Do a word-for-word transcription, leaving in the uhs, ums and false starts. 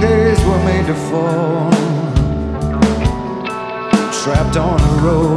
days were made to fall, trapped on the road.